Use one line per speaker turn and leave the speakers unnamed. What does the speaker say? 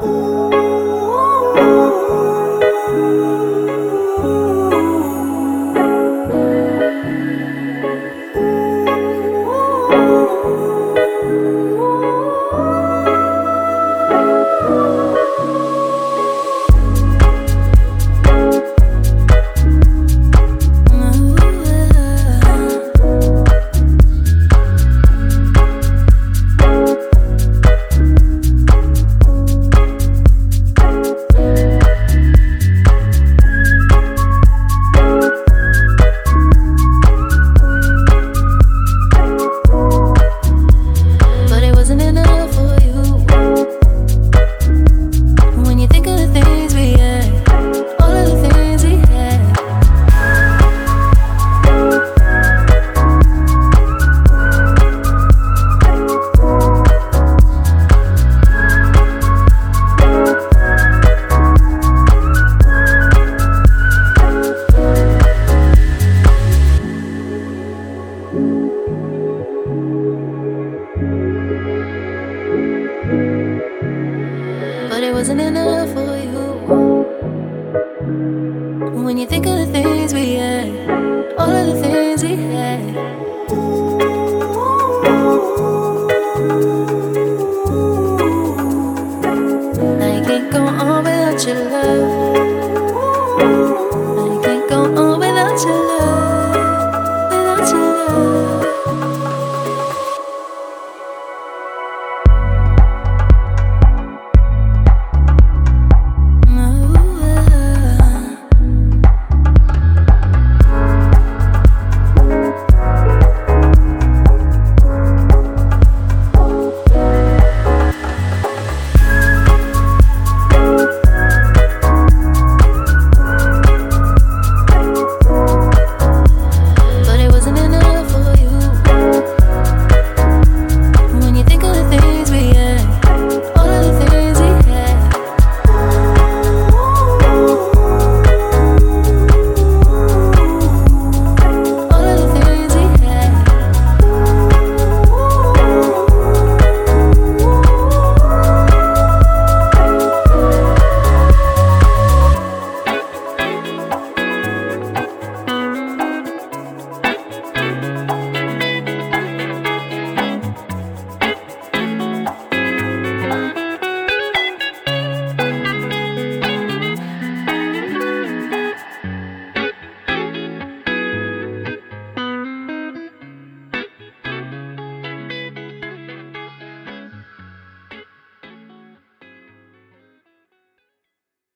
But it wasn't enough for you. When you think of the things we had, all of the things we had. But it wasn't enough for you. When you think of the things we had, all of the things